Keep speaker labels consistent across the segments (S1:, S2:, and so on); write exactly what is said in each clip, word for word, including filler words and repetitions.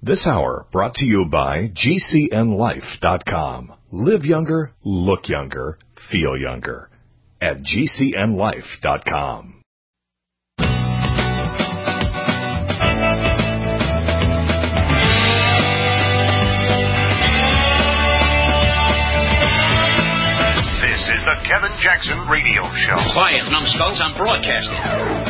S1: This hour brought to you by G C N life dot com. Live younger, look younger, feel younger at G C N life dot com.
S2: This is the Kevin Jackson Radio Show.
S3: Quiet, numbskulls, I'm broadcasting.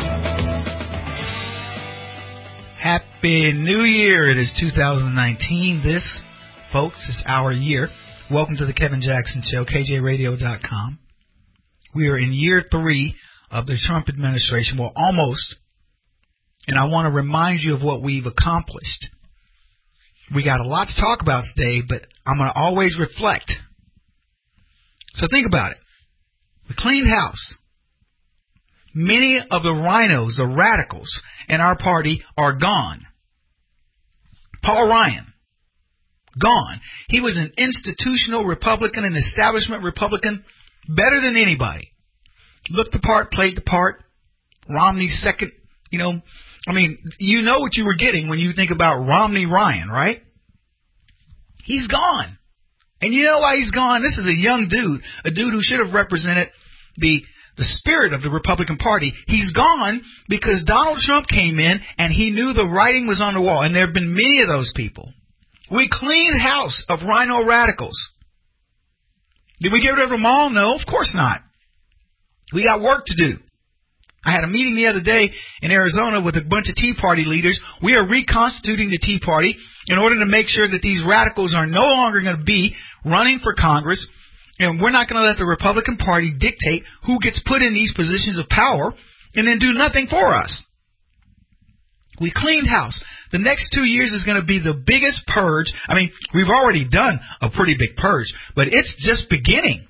S4: Happy New Year. It is two thousand nineteen. This, folks, is our year. Welcome to the Kevin Jackson Show, K J radio dot com. We are in year three of the Trump administration. Well, almost. And I want to remind you of what we've accomplished. We got a lot to talk about today, but I'm going to always reflect. So think about it. We cleaned house. Many of the rhinos, the radicals in our party are gone. Paul Ryan, gone. He was an institutional Republican, an establishment Republican, better than anybody. Looked the part, played the part. Romney's second, you know, I mean, you know what you were getting when you think about Romney Ryan, right? He's gone. And you know why he's gone? This is a young dude, a dude who should have represented the The spirit of the Republican Party. He's gone because Donald Trump came in and he knew the writing was on the wall. And there have been many of those people. We cleaned house of rhino radicals. Did we get rid of them all? No, of course not. We got work to do. I had a meeting the other day in Arizona with a bunch of Tea Party leaders. We are reconstituting the Tea Party in order to make sure that these radicals are no longer going to be running for Congress. And we're not going to let the Republican Party dictate who gets put in these positions of power and then do nothing for us. We cleaned house. The next two years is going to be the biggest purge. I mean, we've already done a pretty big purge, but it's just beginning.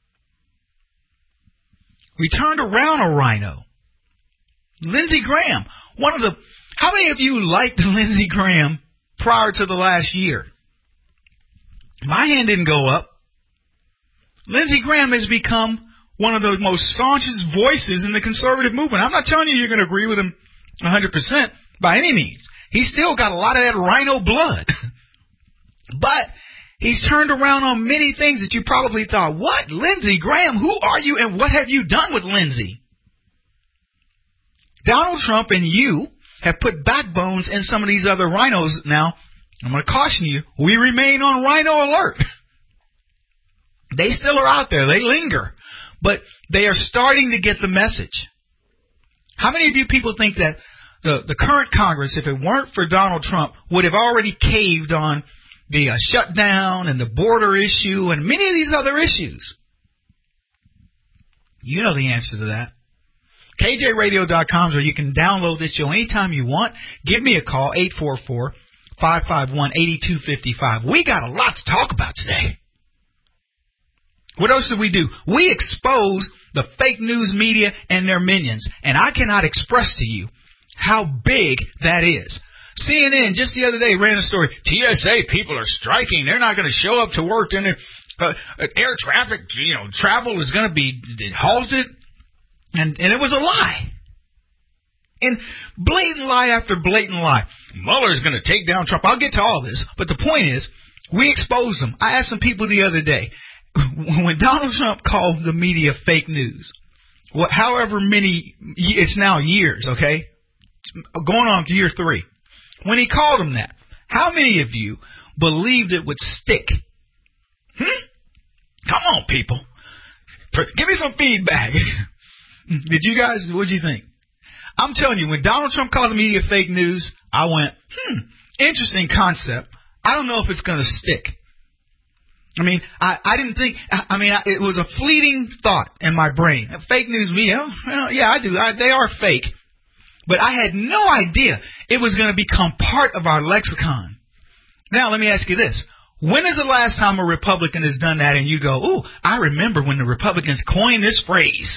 S4: We turned around a rhino. Lindsey Graham, one of the, how many of you liked Lindsey Graham prior to the last year? My hand didn't go up. Lindsey Graham has become one of the most staunchest voices in the conservative movement. I'm not telling you you're going to agree with him one hundred percent by any means. He's still got a lot of that rhino blood. But he's turned around on many things that you probably thought, what? Lindsey Graham, who are you and what have you done with Lindsey? Donald Trump and you have put backbones in some of these other rhinos. Now, I'm going to caution you, we remain on rhino alert. They still are out there. They linger. But they are starting to get the message. How many of you people think that the, the current Congress, if it weren't for Donald Trump, would have already caved on the uh, shutdown and the border issue and many of these other issues? You know the answer to that. K J radio dot com is where you can download this show anytime you want. Give me a call, eight four four, five five one, eight two five five. We got a lot to talk about today. What else did we do? We expose the fake news media and their minions. And I cannot express to you how big that is. C N N just the other day ran a story. T S A people are striking. They're not going to show up to work. And uh, air traffic, you know, travel is going to be halted. And, and it was a lie. And blatant lie after blatant lie. Mueller's going to take down Trump. I'll get to all this. But the point is, we exposed them. I asked some people the other day, when Donald Trump called the media fake news, what, however many, it's now years, okay, going on to year three, when he called them that, how many of you believed it would stick? Hmm? Come on, people. Give me some feedback. Did you guys, what did you think? I'm telling you, when Donald Trump called the media fake news, I went, hmm, interesting concept. I don't know if it's going to stick. I mean, I, I didn't think, I, I mean, I, it was a fleeting thought in my brain. Fake news media, well, yeah, I do. I, they are fake. But I had no idea it was going to become part of our lexicon. Now, let me ask you this. When is the last time a Republican has done that and you go, ooh, I remember when the Republicans coined this phrase?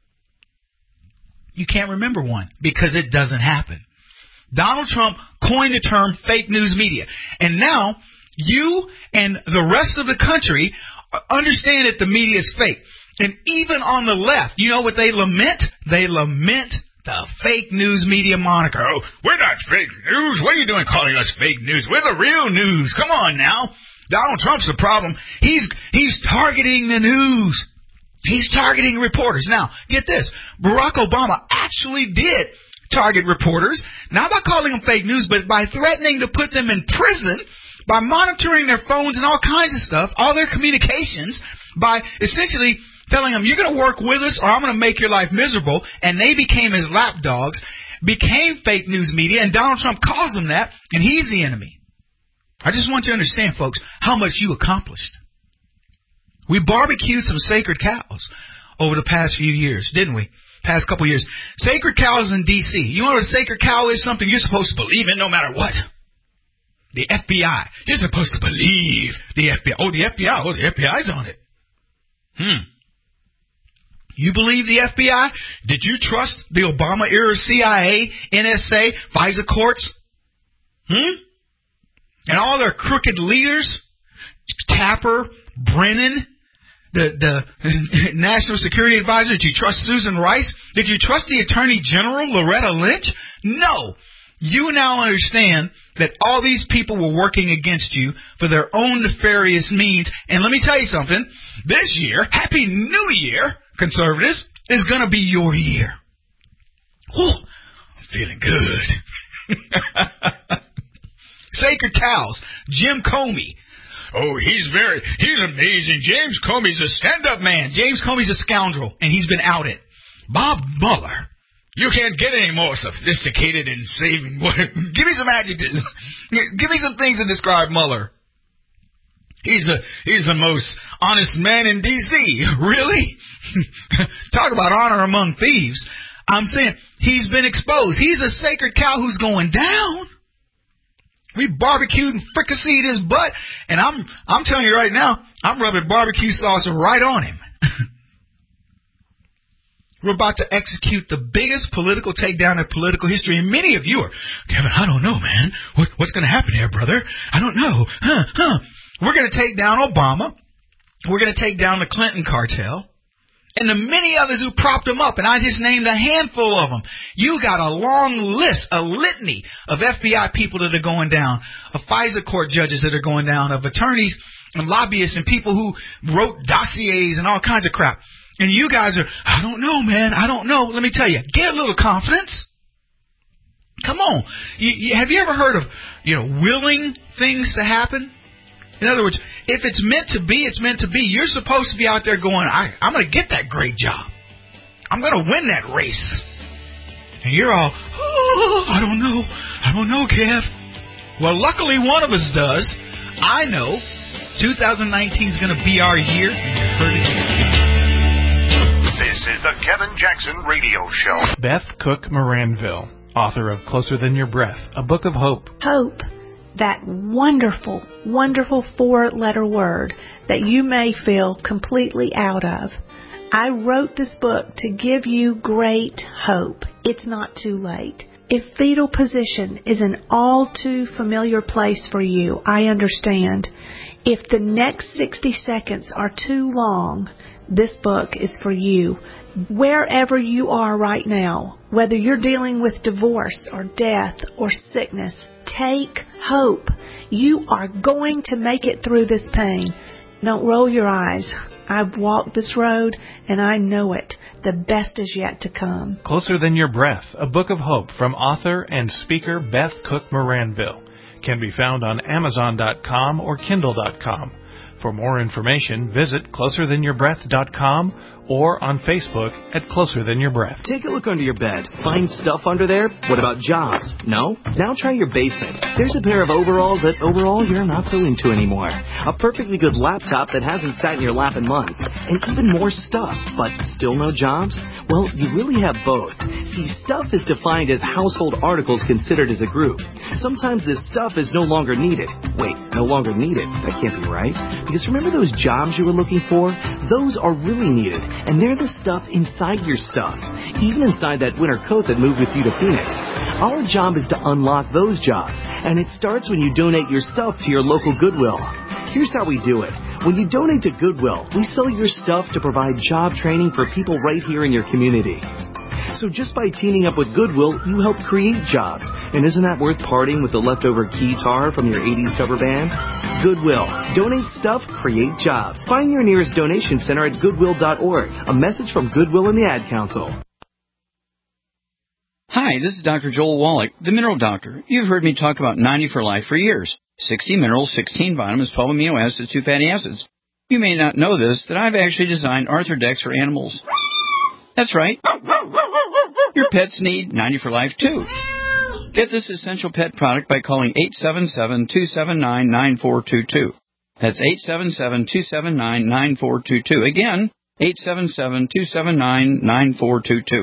S4: You can't remember one because it doesn't happen. Donald Trump coined the term fake news media. And now you and the rest of the country understand that the media is fake. And even on the left, you know what they lament? They lament the fake news media moniker. Oh, we're not fake news. What are you doing calling us fake news? We're the real news. Come on now. Donald Trump's the problem. He's he's targeting the news. He's targeting reporters. Now, get this. Barack Obama actually did target reporters, not by calling them fake news, but by threatening to put them in prison, by monitoring their phones and all kinds of stuff, all their communications, by essentially telling them, you're going to work with us or I'm going to make your life miserable. And they became his lapdogs, became fake news media, and Donald Trump calls them that, and he's the enemy. I just want you to understand, folks, how much you accomplished. We barbecued some sacred cows over the past few years, didn't we? Past couple years. Sacred cows in D C. You know what a sacred cow is? Something you're supposed to believe in no matter what. The F B I. You're supposed to believe the F B I. Oh, the F B I. Oh, the F B I's on it. Hmm. You believe the F B I? Did you trust the Obama-era C I A, N S A, FISA courts? Hmm? And all their crooked leaders? Tapper, Brennan, the, the National Security Advisor. Did you trust Susan Rice? Did you trust the Attorney General, Loretta Lynch? No. You now understand that all these people were working against you for their own nefarious means. And let me tell you something. This year, Happy New Year, conservatives, is going to be your year. Whew, I'm feeling good. Sacred cows. Jim Comey. Oh, he's very, he's amazing. James Comey's a stand-up man. James Comey's a scoundrel, and he's been outed. Bob Mueller. You can't get any more sophisticated in saving. Give me some adjectives. Give me some things to describe Mueller. He's a, he's the most honest man in D C Really? Talk about honor among thieves. I'm saying he's been exposed. He's a sacred cow who's going down. We barbecued and fricasseed his butt, and I'm I'm telling you right now, I'm rubbing barbecue sauce right on him. We're about to execute the biggest political takedown in political history, and many of you are, Kevin, I don't know, man. What, what's going to happen here, brother? I don't know. Huh, huh. We're going to take down Obama. We're going to take down the Clinton cartel. And the many others who propped them up, and I just named a handful of them. You got a long list, a litany of F B I people that are going down, of FISA court judges that are going down, of attorneys and lobbyists and people who wrote dossiers and all kinds of crap. And you guys are, I don't know, man, I don't know. Let me tell you, get a little confidence. Come on. You, you, have you ever heard of, you know, willing things to happen? In other words, if it's meant to be, it's meant to be. You're supposed to be out there going, I, I'm going to get that great job. I'm going to win that race. And you're all, oh, I don't know. I don't know, Kev. Well, luckily one of us does. I know twenty nineteen is going to be our year. And you heard it here.
S2: This is the Kevin Jackson Radio Show.
S5: Beth Cook Moranville, author of Closer Than Your Breath, a book of hope.
S6: Hope. That wonderful, wonderful four-letter word that you may feel completely out of. I wrote this book to give you great hope. It's not too late. If fetal position is an all too familiar place for you, I understand. If the next sixty seconds are too long, this book is for you. Wherever you are right now, whether you're dealing with divorce or death or sickness, take hope. You are going to make it through this pain. Don't roll your eyes. I've walked this road, and I know it. The best is yet to come.
S5: Closer Than Your Breath, a book of hope from author and speaker Beth Cook Moranville, can be found on Amazon dot com or Kindle dot com. For more information, visit closer than your breath dot com or on Facebook at Closer Than Your Breath.
S7: Take a look under your bed. Find stuff under there? What about jobs? No? Now try your basement. There's a pair of overalls that overall you're not so into anymore. A perfectly good laptop that hasn't sat in your lap in months. And even more stuff, but still no jobs? Well, you really have both. See, stuff is defined as household articles considered as a group. Sometimes this stuff is no longer needed. Wait, no longer needed? That can't be right. Because remember those jobs you were looking for? Those are really needed. And they're the stuff inside your stuff, even inside that winter coat that moved with you to Phoenix. Our job is to unlock those jobs, and it starts when you donate your stuff to your local Goodwill. Here's how we do it. When you donate to Goodwill, we sell your stuff to provide job training for people right here in your community. So just by teaming up with Goodwill, you help create jobs. And isn't that worth parting with the leftover guitar from your eighties cover band? Goodwill. Donate stuff, create jobs. Find your nearest donation center at goodwill dot org. A message from Goodwill and the Ad Council.
S8: Hi, this is Doctor Joel Wallach, the Mineral Doctor. You've heard me talk about ninety for Life for years. sixty minerals, sixteen vitamins, twelve amino acids, two fatty acids. You may not know this, that I've actually designed Arthrodex for animals. That's right. Your pets need ninety for Life, too. Get this essential pet product by calling eight seven seven, two seven nine, nine four two two. That's eight seven seven, two seven nine, nine four two two. Again, eight seven seven, two seven nine, nine four two two.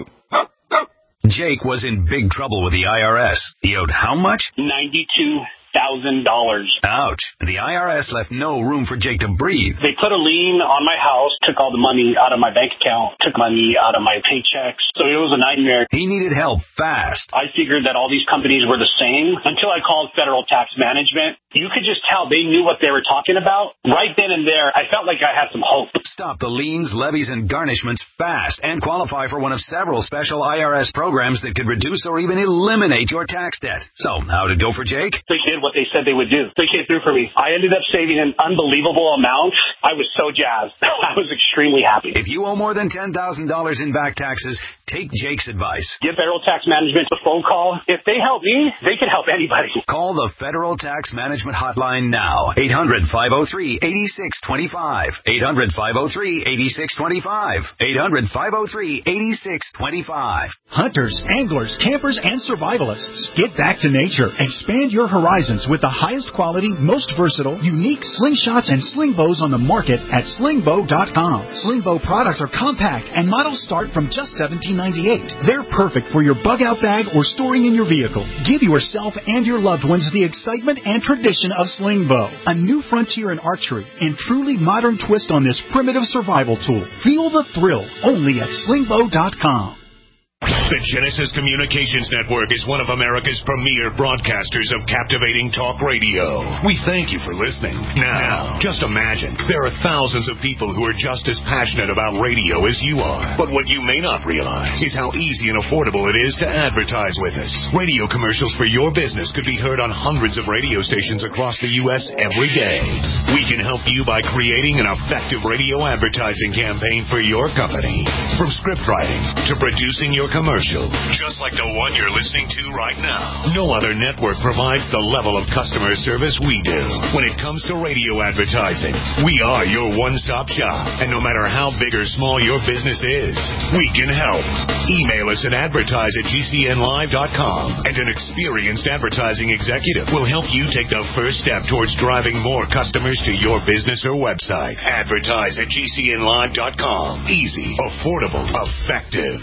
S3: Jake was in big trouble with the I R S. He owed how much?
S9: ninety-two thousand dollars.
S3: Ouch. The I R S left no room for Jake to breathe.
S9: They put a lien on my house, took all the money out of my bank account, took money out of my paychecks. So it was a nightmare.
S3: He needed help fast.
S9: I figured that all these companies were the same until I called Federal Tax Management. You could just tell they knew what they were talking about. Right then and there, I felt like I had some hope.
S3: Stop the liens, levies, and garnishments fast and qualify for one of several special I R S programs that could reduce or even eliminate your tax debt. So, how'd it go for Jake?
S9: They did what they said they would do. They came through for me. I ended up saving an unbelievable amount. I was so jazzed. I was extremely happy.
S3: If you owe more than ten thousand dollars in back taxes, take Jake's advice.
S9: Give Federal Tax Management a phone call. If they help me, they can help anybody.
S3: Call the Federal Tax Management Hotline now. eight hundred, five oh three, eight six two five. eight hundred, five oh three, eight six two five. eight hundred, five oh three, eight six two five.
S10: Hunters, anglers, campers, and survivalists. Get back to nature. Expand your horizons with the highest quality, most versatile, unique slingshots and sling bows on the market at sling bow dot com. Sling bow products are compact and models start from just seventeen ninety-eight. They're perfect for your bug-out bag or storing in your vehicle. Give yourself and your loved ones the excitement and tradition of sling bow. A new frontier in archery and truly modern twist on this primitive survival tool. Feel the thrill only at sling bow dot com.
S2: The Genesis Communications Network is one of America's premier broadcasters of captivating talk radio. We thank you for listening. Now, just imagine, there are thousands of people who are just as passionate about radio as you are. But what you may not realize is how easy and affordable it is to advertise with us. Radio commercials for your business could be heard on hundreds of radio stations across the U S every day. We can help you by creating an effective radio advertising campaign for your company. From script writing to producing your commercial, just like the one you're listening to right now. No other network provides the level of customer service we do. When it comes to radio advertising, we are your one-stop shop. And no matter how big or small your business is, we can help. Email us at advertise at g c n live dot com, and an experienced advertising executive will help you take the first step towards driving more customers to your business or website. Advertise at g c n live dot com. Easy, affordable, effective.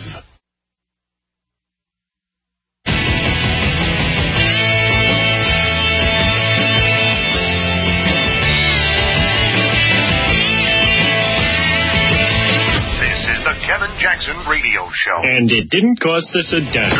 S2: Kevin Jackson Radio Show.
S11: And it didn't cost us a dime.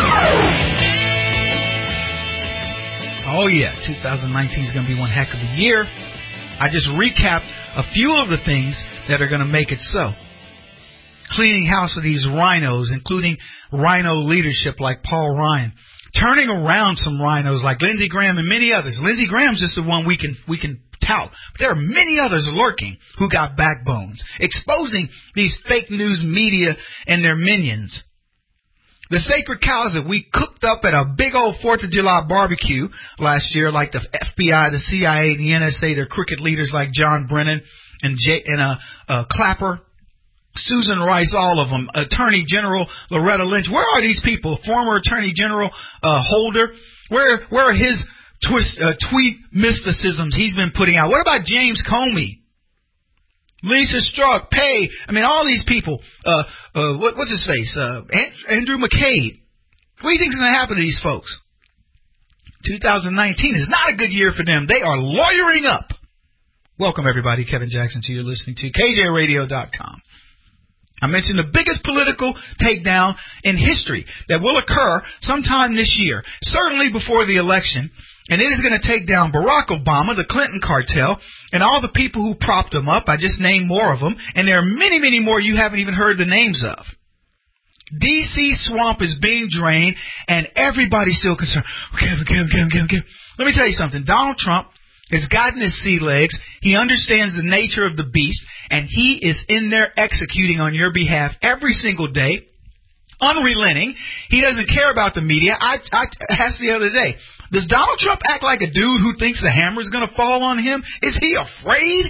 S4: Oh, yeah. two thousand nineteen is going to be one heck of a year. I just recapped a few of the things that are going to make it so. Cleaning house of these rhinos, including rhino leadership like Paul Ryan. Turning around some rhinos like Lindsey Graham and many others. Lindsey Graham's just the one we can we can tout. But there are many others lurking who got backbones, exposing these fake news media and their minions. The sacred cows that we cooked up at a big old fourth of July barbecue last year, like the F B I, the C I A, the N S A, their crooked leaders like John Brennan and J- and uh, uh, Clapper, Susan Rice, all of them, Attorney General Loretta Lynch. Where are these people? Former Attorney General uh, Holder. Where where are his twist, uh, tweet mysticisms he's been putting out? What about James Comey? Lisa Strzok, Pay. I mean, all these people. Uh, uh, what, what's his face? Uh, Andrew McCabe. What do you think is going to happen to these folks? two thousand nineteen is not a good year for them. They are lawyering up. Welcome, everybody. Kevin Jackson to you're listening to K J radio dot com. I mentioned the biggest political takedown in history that will occur sometime this year, certainly before the election, and it is going to take down Barack Obama, the Clinton cartel, and all the people who propped them up. I just named more of them, and there are many, many more you haven't even heard the names of. D C swamp is being drained, and everybody's still concerned. Kevin, Kevin, Kevin, Kevin, Kevin. Let me tell you something. Donald Trump has gotten his sea legs. He understands the nature of the beast, and he is in there executing on your behalf every single day, unrelenting. He doesn't care about the media. I, I asked the other day, does Donald Trump act like a dude who thinks the hammer is going to fall on him? Is he afraid?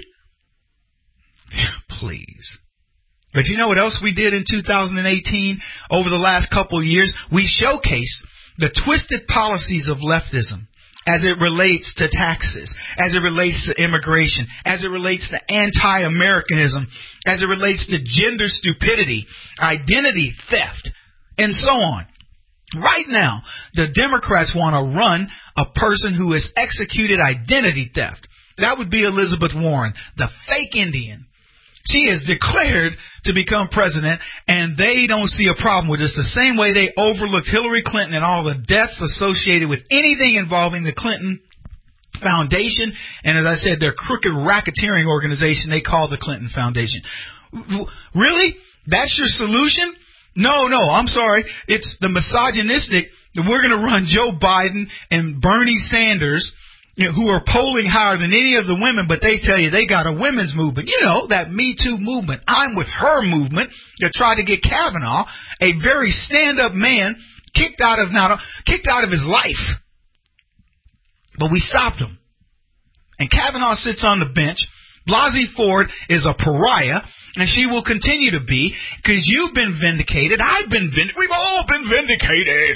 S4: Please. But you know what else we did in two thousand eighteen? Over the last couple of years, we showcased the twisted policies of leftism as it relates to taxes, as it relates to immigration, as it relates to anti-Americanism, as it relates to gender stupidity, identity theft, and so on. Right now, the Democrats want to run a person who has executed identity theft. That would be Elizabeth Warren, the fake Indian. She is declared to become president, and they don't see a problem with this. The same way they overlooked Hillary Clinton and all the deaths associated with anything involving the Clinton Foundation, and as I said, their crooked racketeering organization they call the Clinton Foundation. Really? That's your solution? No, no, I'm sorry. It's the misogynistic that we're going to run Joe Biden and Bernie Sanders, you know, who are polling higher than any of the women, but they tell you they got a women's movement. You know, that Me Too movement. I'm with her movement that tried to get Kavanaugh, a very stand-up man, kicked out of not kicked out of his life. But we stopped him. And Kavanaugh sits on the bench. Blasey Ford is a pariah, and she will continue to be, because you've been vindicated. I've been vindicated. We've all been vindicated.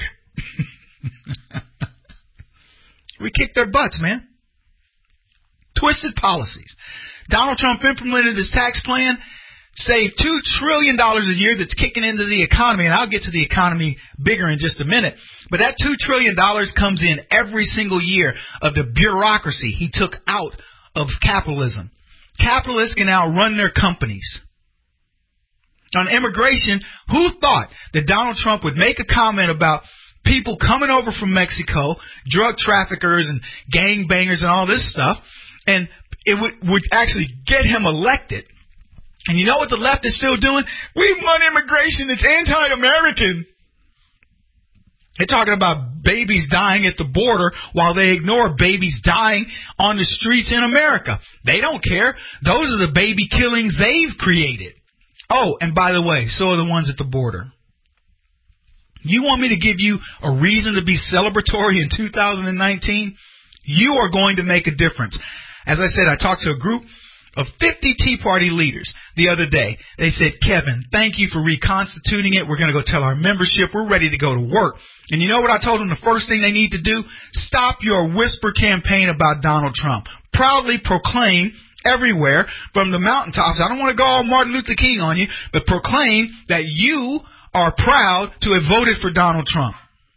S4: We kicked their butts, man. Twisted policies. Donald Trump implemented his tax plan, saved two trillion dollars a year that's kicking into the economy, and I'll get to the economy bigger in just a minute. But that two trillion dollars comes in every single year of the bureaucracy he took out of capitalism. Capitalists can now run their companies. On immigration, who thought that Donald Trump would make a comment about people coming over from Mexico, drug traffickers and gangbangers and all this stuff, and it would, would actually get him elected? And you know what the left is still doing? We want immigration that's anti-American. They're talking about babies dying at the border while they ignore babies dying on the streets in America. They don't care. Those are the baby killings they've created. Oh, and by the way, so are the ones at the border. You want me to give you a reason to be celebratory in two thousand nineteen? You are going to make a difference. As I said, I talked to a group of fifty Tea Party leaders the other day. They said, Kevin, thank you for reconstituting it. We're going to go tell our membership we're ready to go to work. And you know what I told them the first thing they need to do? Stop your whisper campaign about Donald Trump. Proudly proclaim everywhere from the mountaintops. I don't want to go all Martin Luther King on you, but proclaim that you are proud to have voted for Donald Trump.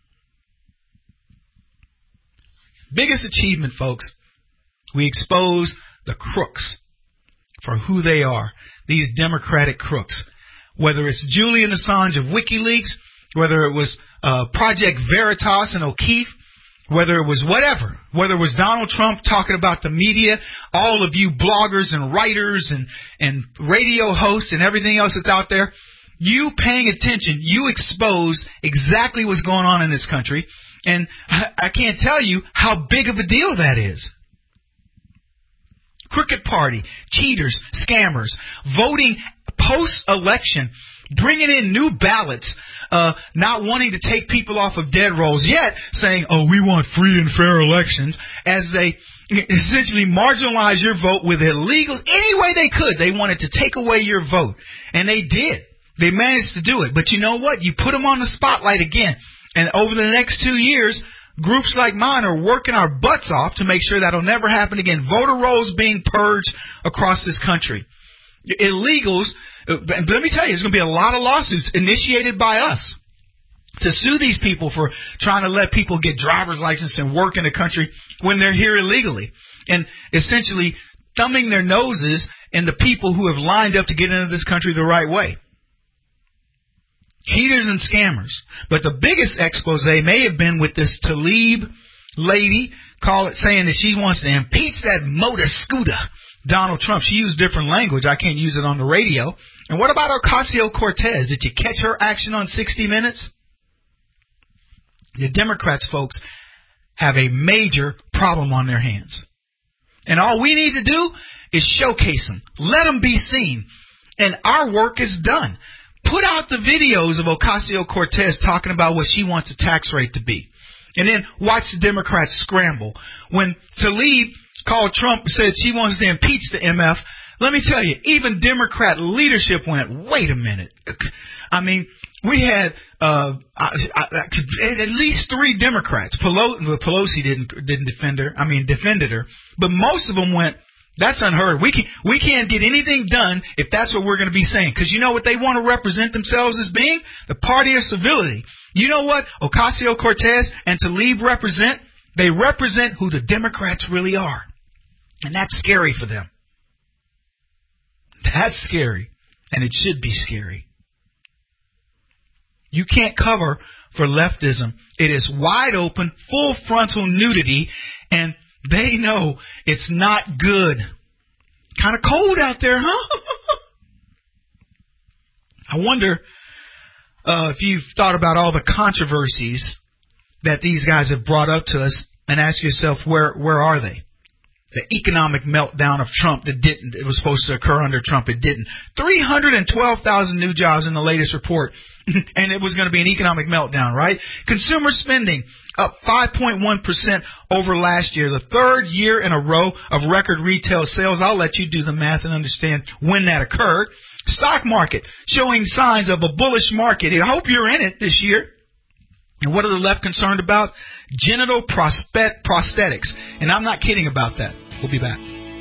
S4: Biggest achievement, folks. We expose the crooks for who they are. These Democratic crooks. Whether it's Julian Assange of WikiLeaks, whether it was uh, Project Veritas and O'Keefe, whether it was whatever, whether it was Donald Trump talking about the media, all of you bloggers and writers and, and radio hosts and everything else that's out there, you paying attention, you expose exactly what's going on in this country. And I can't tell you how big of a deal that is. Crooked Party, cheaters, scammers, voting post-election, bringing in new ballots, uh, not wanting to take people off of dead rolls, yet saying, oh, we want free and fair elections, as they essentially marginalize your vote with illegals. Any way they could, they wanted to take away your vote. And they did. They managed to do it. But you know what? You put them on the spotlight again. And over the next two years, groups like mine are working our butts off to make sure that'll never happen again. Voter rolls being purged across this country. Illegals, but let me tell you, there's going to be a lot of lawsuits initiated by us to sue these people for trying to let people get driver's license and work in the country when they're here illegally. And essentially thumbing their noses in the people who have lined up to get into this country the right way. Cheaters and scammers. But the biggest expose may have been with this Tlaib lady, call it saying that she wants to impeach that motor scooter Donald Trump. She used different language. I can't use it on the radio. And what about Ocasio-Cortez? Did you catch her action on sixty minutes? The Democrats, folks, have a major problem on their hands. And all we need to do is showcase them. Let them be seen. And our work is done. Put out the videos of Ocasio-Cortez talking about what she wants a tax rate to be. And then watch the Democrats scramble. When Tlaib called Trump, said she wants to impeach the M F, let me tell you, even Democrat leadership went, wait a minute. I mean, we had uh, I, I, at least three Democrats. Pelosi, Pelosi didn't didn't defend her. I mean, defended her. But most of them went, that's unheard. We, can, we can't get anything done if that's what we're going to be saying. Because you know what they want to represent themselves as being? The party of civility. You know what Ocasio-Cortez and Tlaib represent? They represent who the Democrats really are. And that's scary for them. That's scary. And it should be scary. You can't cover for leftism. It is wide open, full frontal nudity, and they know it's not good. Kind of cold out there, huh? I wonder uh, if you've thought about all the controversies that these guys have brought up to us and ask yourself, where where are they? The economic meltdown of Trump that didn't, it was supposed to occur under Trump, it didn't. three hundred twelve thousand new jobs in the latest report, and it was going to be an economic meltdown, right? Consumer spending up five point one percent over last year, the third year in a row of record retail sales. I'll let you do the math and understand when that occurred. Stock market showing signs of a bullish market. I hope you're in it this year. And what are the left concerned about? Genital prospect, prosthetics. And I'm not kidding about that. We'll be back.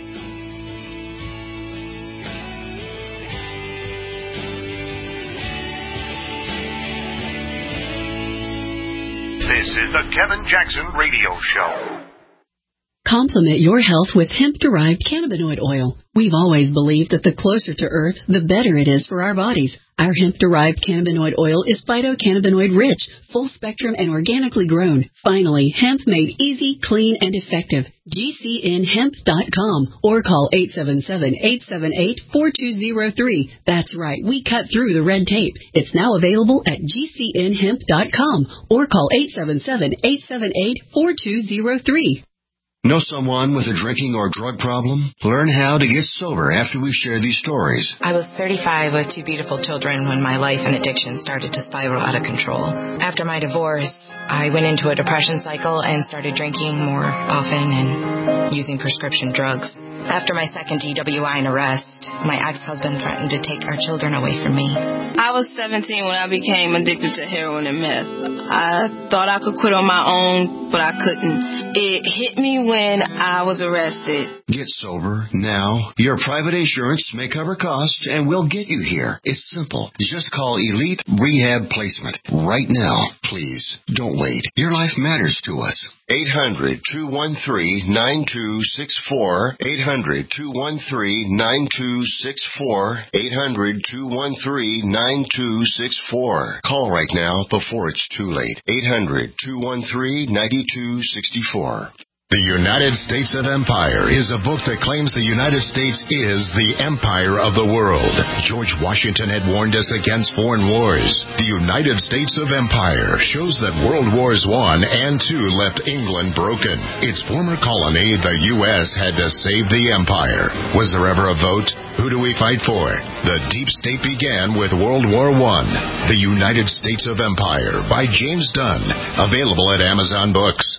S2: This is the Kevin Jackson Radio Show.
S12: Complement your health with hemp-derived cannabinoid oil. We've always believed that the closer to Earth, the better it is for our bodies. Our hemp-derived cannabinoid oil is phytocannabinoid rich, full spectrum, and organically grown. Finally, hemp made easy, clean, and effective. G C N hemp dot com or call eight seven seven, eight seven eight, four two zero three. That's right, we cut through the red tape. It's now available at G C N hemp dot com or call eight seven seven, eight seven eight, four two zero three.
S13: Know someone with a drinking or drug problem? Learn how to get sober after we share these stories.
S14: I was thirty-five with two beautiful children when my life and addiction started to spiral out of control. After my divorce, I went into a depression cycle and started drinking more often and using prescription drugs. After my second D W I and arrest, my ex-husband threatened to take our children away from me.
S15: I was seventeen when I became addicted to heroin and meth. I thought I could quit on my own, but I couldn't. It hit me when I was arrested.
S13: Get sober now. Your private insurance may cover costs and we'll get you here. It's simple. Just call Elite Rehab Placement right now. Please, don't wait. Your life matters to us.
S2: eight hundred, two one three, nine two six four. eight hundred, two one three, nine two six four. eight hundred, two one three, nine two six four. Call right now before it's too late. eight hundred, two one three, nine two six four.
S1: The United States of Empire is a book that claims the United States is the empire of the world. George Washington had warned us against foreign wars. The United States of Empire shows that World Wars One and Two left England broken. Its former colony, the U S, had to save the empire. Was there ever a vote? Who do we fight for? The deep state began with World War One. The United States of Empire by James Dunn. Available at Amazon Books.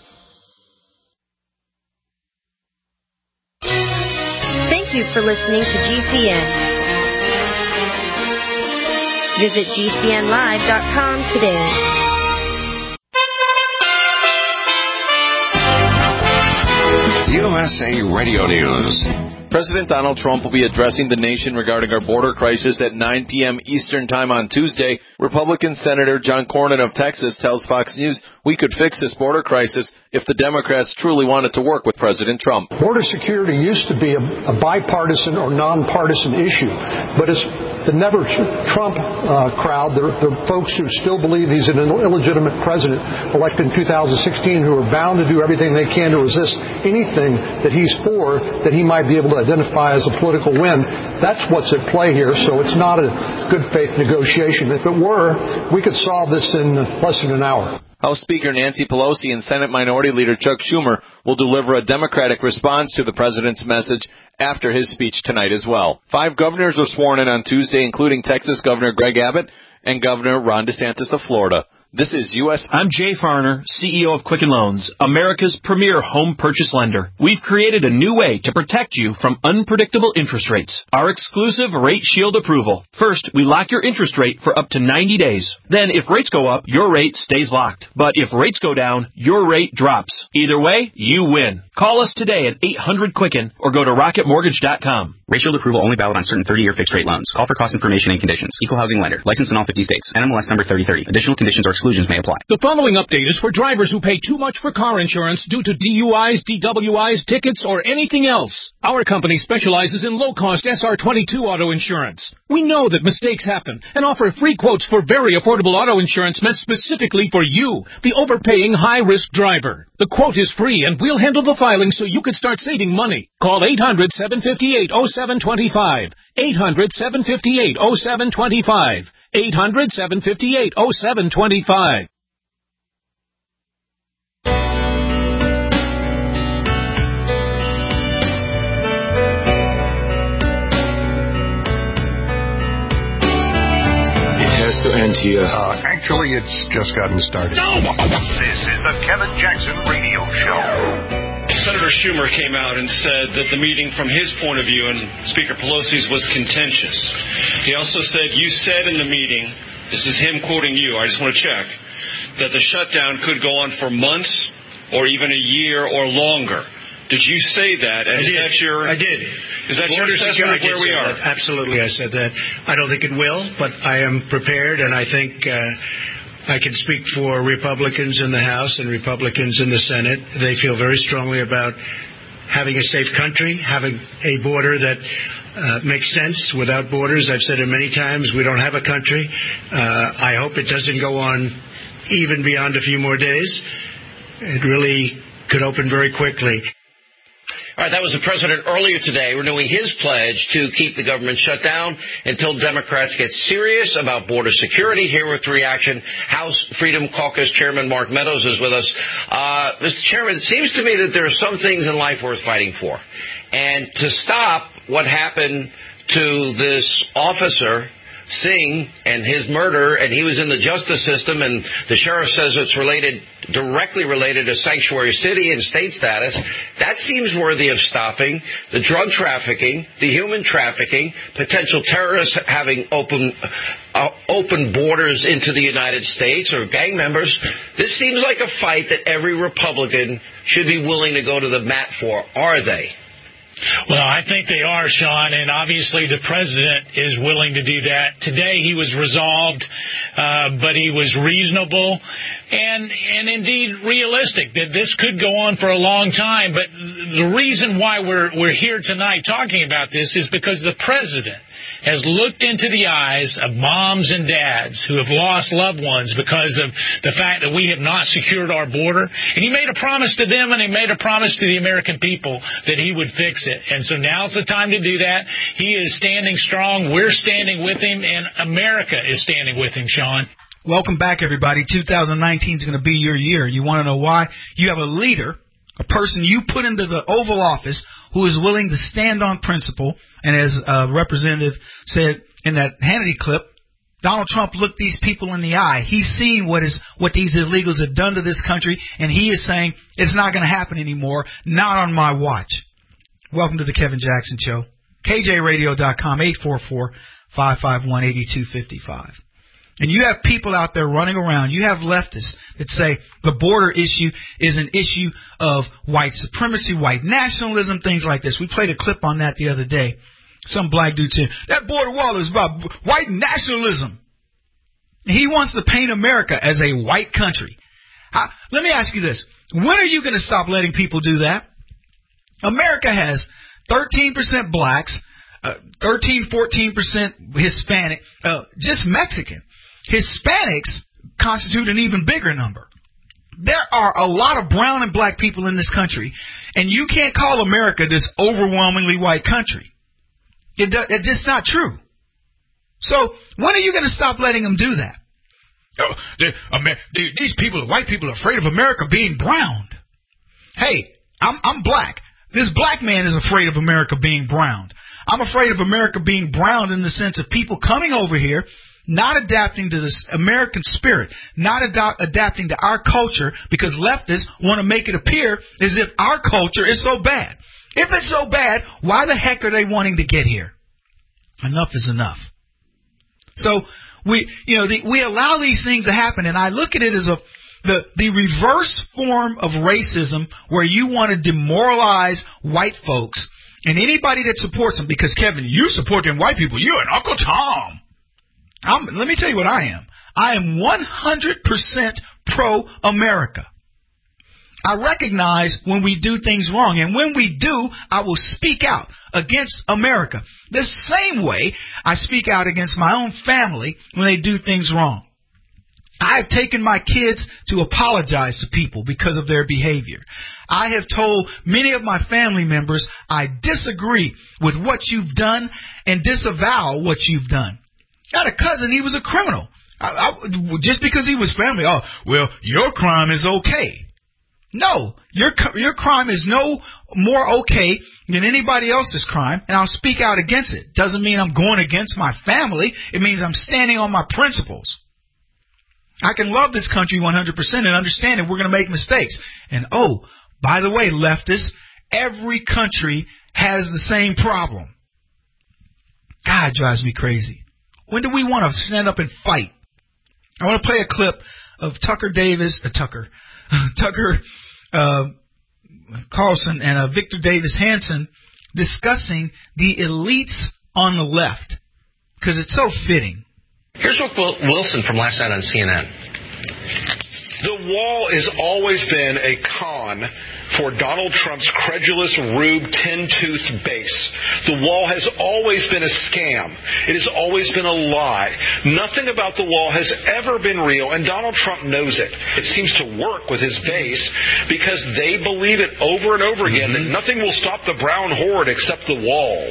S16: Thank you for listening to G C N. Visit G C N live dot com today.
S2: U S A Radio News.
S17: President Donald Trump will be addressing the nation regarding our border crisis at nine p.m. Eastern Time on Tuesday. Republican Senator John Cornyn of Texas tells Fox News we could fix this border crisis if the Democrats truly wanted to work with President Trump.
S18: Border security used to be a, a bipartisan or nonpartisan issue, but it's the never Trump uh, crowd, the, the folks who still believe he's an illegitimate president elected in two thousand sixteen, who are bound to do everything they can to resist anything that he's for that he might be able to identify as a political win. That's what's at play here, so it's not a good faith negotiation. If it were, we could solve this in less than an hour.
S17: House Speaker Nancy Pelosi and Senate Minority Leader Chuck Schumer will deliver a Democratic response to the president's message after his speech tonight as well. Five governors were sworn in on Tuesday, including Texas Governor Greg Abbott and Governor Ron DeSantis of Florida. This is U S
S19: I'm Jay Farner, C E O of Quicken Loans, America's premier home purchase lender. We've created a new way to protect you from unpredictable interest rates. Our exclusive Rate Shield approval. First, we lock your interest rate for up to ninety days. Then, if rates go up, your rate stays locked. But if rates go down, your rate drops. Either way, you win. Call us today at eight hundred Quicken or go to rocket mortgage dot com.
S20: Rate Shield approval only valid on certain thirty-year fixed-rate loans. Call for cost information and conditions. Equal housing lender. Licensed in all fifty states. N M L S number thirty thirty. Additional conditions or exclusions may apply.
S21: The following update is for drivers who pay too much for car insurance due to D U Is, D W Is, tickets, or anything else. Our company specializes in low-cost S R twenty-two auto insurance. We know that mistakes happen and offer free quotes for very affordable auto insurance meant specifically for you, the overpaying high-risk driver. The quote is free, and we'll handle the filing so you can start saving money. Call eight hundred, seven five eight, oh seven two five. eight hundred, seven five eight, oh seven two five. eight hundred, seven five eight, oh seven two five.
S22: To end here.
S23: Uh, actually, it's just gotten started.
S2: No! This is the Kevin Jackson Radio Show.
S24: Senator Schumer came out and said that the meeting from his point of view and Speaker Pelosi's was contentious. He also said, you said in the meeting, this is him quoting you, I just want to check, that the shutdown could go on for months or even a year or longer. Did you say that? And
S25: I
S24: is
S25: did.
S24: That your,
S25: I did.
S24: Is that your assessment of where we are?
S25: That. Absolutely, I said that. I don't think it will, but I am prepared, and I think uh, I can speak for Republicans in the House and Republicans in the Senate. They feel very strongly about having a safe country, having a border that uh, makes sense. Without borders, I've said it many times, we don't have a country. Uh, I hope it doesn't go on even beyond a few more days. It really could open very quickly.
S26: All right, that was the president earlier today renewing his pledge to keep the government shut down until Democrats get serious about border security. Here with reaction, House Freedom Caucus Chairman Mark Meadows is with us. Uh, Mister Chairman, it seems to me that there are some things in life worth fighting for. And to stop what happened to this officer, Singh, and his murder, and he was in the justice system, and the sheriff says it's related, directly related to sanctuary city and state status. That seems worthy of stopping. The drug trafficking, the human trafficking, potential terrorists having open uh, open borders into the United States, or gang members. This seems like a fight that every Republican should be willing to go to the mat for. Are they?
S27: Well, I think they are, Sean, and obviously the president is willing to do that. Today he was resolved, uh, but he was reasonable and, and indeed realistic that this could go on for a long time. But the reason why we're, we're here tonight talking about this is because the president has looked into the eyes of moms and dads who have lost loved ones because of the fact that we have not secured our border. And he made a promise to them, and he made a promise to the American people that he would fix it. And so now's the time to do that. He is standing strong. We're standing with him, and America is standing with him, Sean.
S4: Welcome back, everybody. two thousand nineteen is going to be your year. You want to know why? You have a leader, a person you put into the Oval Office who is willing to stand on principle. And as a representative said in that Hannity clip, Donald Trump looked these people in the eye. He's seen what is what these illegals have done to this country, and he is saying it's not going to happen anymore, not on my watch. Welcome to the Kevin Jackson Show. K J radio dot com, eight four four, five five one, eight two five five. And you have people out there running around. You have leftists that say the border issue is an issue of white supremacy, white nationalism, things like this. We played a clip on that the other day. Some black dude said, that border wall is about white nationalism. He wants to paint America as a white country. How, let me ask you this. When are you going to stop letting people do that? America has thirteen percent blacks, uh, thirteen, fourteen percent Hispanic, uh, just Mexican. Hispanics constitute an even bigger number. There are a lot of brown and black people in this country, and you can't call America this overwhelmingly white country. It, it's just not true. So when are you going to stop letting them do that? Oh, these people, white people, are afraid of America being browned. Hey, I'm, I'm black. This black man is afraid of America being browned. I'm afraid of America being browned in the sense of people coming over here, not adapting to this American spirit, not ad- adapting to our culture, because leftists want to make it appear as if our culture is so bad. If it's so bad, why the heck are they wanting to get here? Enough is enough. So we, you know, the, we allow these things to happen, and I look at it as a the the reverse form of racism, where you want to demoralize white folks and anybody that supports them. Because Kevin, you support them white people, you and Uncle Tom. I'm, let me tell you what I am. I am one hundred percent pro-America. I recognize when we do things wrong, and when we do, I will speak out against America. The same way I speak out against my own family when they do things wrong. I've taken my kids to apologize to people because of their behavior. I have told many of my family members I disagree with what you've done and disavow what you've done. I had a cousin, he was a criminal. I, I, just because he was family, oh, well, your crime is okay. No, your your crime is no more okay than anybody else's crime, and I'll speak out against it. Doesn't mean I'm going against my family. It means I'm standing on my principles. I can love this country one hundred percent and understand that we're going to make mistakes. And, oh, by the way, leftists, every country has the same problem. God, it drives me crazy. When do we want to stand up and fight? I want to play a clip of Tucker Davis, uh, Tucker, Tucker uh, Carlson and uh, Victor Davis Hanson discussing the elites on the left, because it's so fitting.
S3: Here's Rick Wilson from last night on C N N.
S5: The wall has always been a con for Donald Trump's credulous, rube, tin-toothed base. The wall has always been a scam. It has always been a lie. Nothing about the wall has ever been real, and Donald Trump knows it. It seems to work with his base because they believe it over and over again, mm-hmm. that nothing will stop the brown horde except the wall.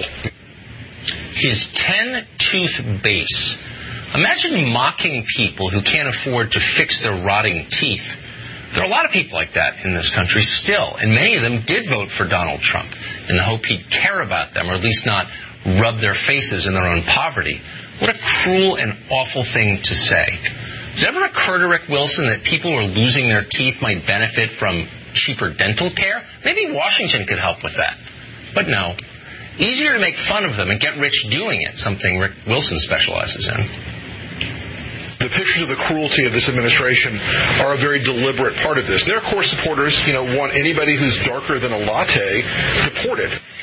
S3: His ten-tooth base. Imagine mocking people who can't afford to fix their rotting teeth. There are a lot of people like that in this country still, and many of them did vote for Donald Trump in the hope he'd care about them, or at least not rub their faces in their own poverty. What a cruel and awful thing to say. Does it ever occur to Rick Wilson that people who are losing their teeth might benefit from cheaper dental care? Maybe Washington could help with that. But no. Easier to make fun of them and get rich doing it, something Rick Wilson specializes in.
S5: The pictures of the cruelty of this administration are a very deliberate part of this. Their core supporters, you know, want anybody who's darker than a latte deported.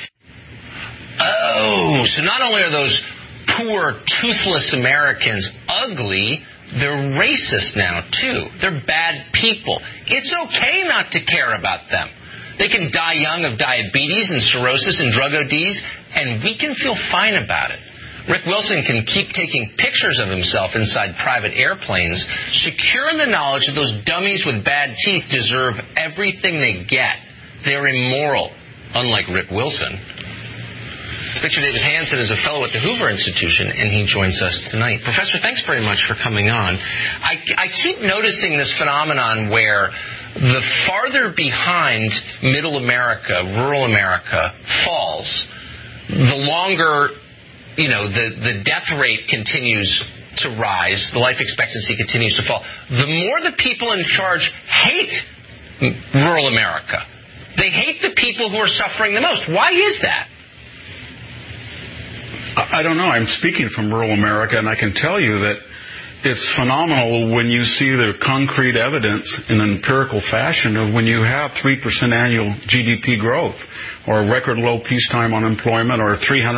S3: Oh, so not only are those poor, toothless Americans ugly, they're racist now, too. They're bad people. It's okay not to care about them. They can die young of diabetes and cirrhosis and drug O Ds, and we can feel fine about it. Rick Wilson can keep taking pictures of himself inside private airplanes, secure in the knowledge that those dummies with bad teeth deserve everything they get. They're immoral, unlike Rick Wilson. Victor Davis Hanson is a fellow at the Hoover Institution, and he joins us tonight. Professor, thanks very much for coming on. I, I keep noticing this phenomenon where the farther behind middle America, rural America, falls, the longer... you know, the, the death rate continues to rise, the life expectancy continues to fall, the more the people in charge hate rural America. They hate the people who are suffering the most. Why is that?
S6: I don't know. I'm speaking from rural America, and I can tell you that it's phenomenal when you see the concrete evidence in an empirical fashion of when you have three percent annual G D P growth, or record low peacetime unemployment, or three hundred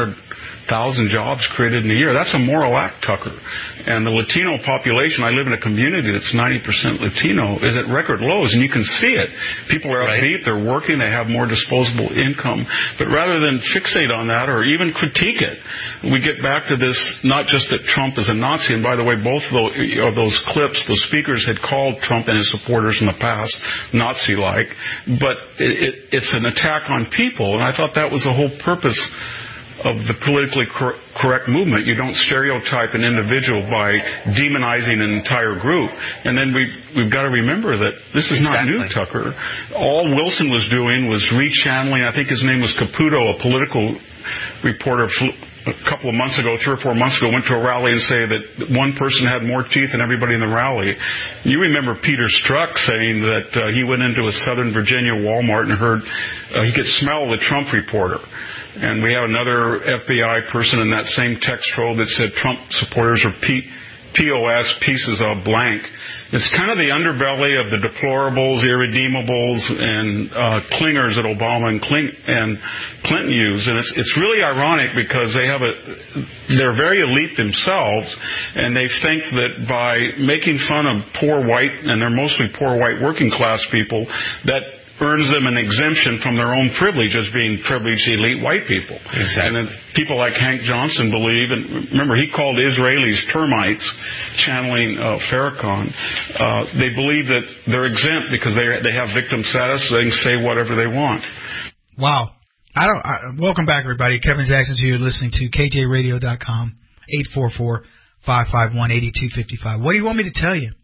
S6: thousand jobs created in a year. That's a moral act, Tucker. And the Latino population, I live in a community that's ninety percent Latino, is at record lows, and you can see it. People are upbeat, they're working, they have more disposable income. But rather than fixate on that or even critique it, we get back to this, not just that Trump is a Nazi, and by the way, both of those clips, those speakers had called Trump and his supporters in the past Nazi-like, but it, it, it's an attack on people, and I thought that was the whole purpose of the politically cor- correct movement. You don't stereotype an individual by demonizing an entire group. And then we've, we've got to remember that this is exactly. not new, Tucker. All Wilson was doing was rechanneling, I think his name was Caputo, a political reporter a couple of months ago, three or four months ago, went to a rally and say that one person had more teeth than everybody in the rally. You remember Peter Strzok saying that uh, he went into a Southern Virginia Walmart and heard uh, he could smell the Trump reporter. And we have another F B I person in that same text troll that said Trump supporters are P- P O S, pieces of blank. It's kind of the underbelly of the deplorables, irredeemables, and uh, clingers that Obama and, Cling- and Clinton use. And it's, it's really ironic because they have a, they're very elite themselves, and they think that by making fun of poor white, and they're mostly poor white working class people, that earns them an exemption from their own privilege as being privileged elite white people. Exactly. And then people like Hank Johnson believe, and remember he called Israelis termites, channeling uh, Farrakhan. Uh, they believe that they're exempt because they they have victim status, so they can say whatever they want.
S4: Wow. I don't. I, welcome back, everybody. Kevin Jackson's here, listening to K J radio dot com, eight four four, five five one, eight two five five. What do you want me to tell you?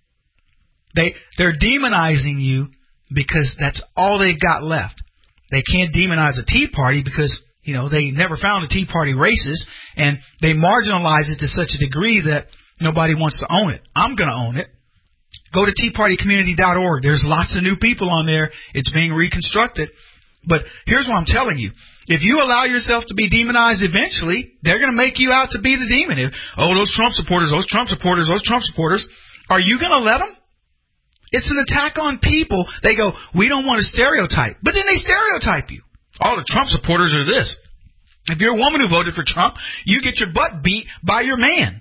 S4: They they're demonizing you because that's all they've got left. They can't demonize a Tea Party because, you know, they never found a Tea Party racist, and they marginalize it to such a degree that nobody wants to own it. I'm going to own it. Go to tea party community dot org. There's lots of new people on there. It's being reconstructed. But here's what I'm telling you. If you allow yourself to be demonized eventually, they're going to make you out to be the demon. If, oh, those Trump supporters, those Trump supporters, those Trump supporters. Are you going to let them? It's an attack on people. They go, we don't want to stereotype. But then they stereotype you. All the Trump supporters are this. If you're a woman who voted for Trump, you get your butt beat by your man.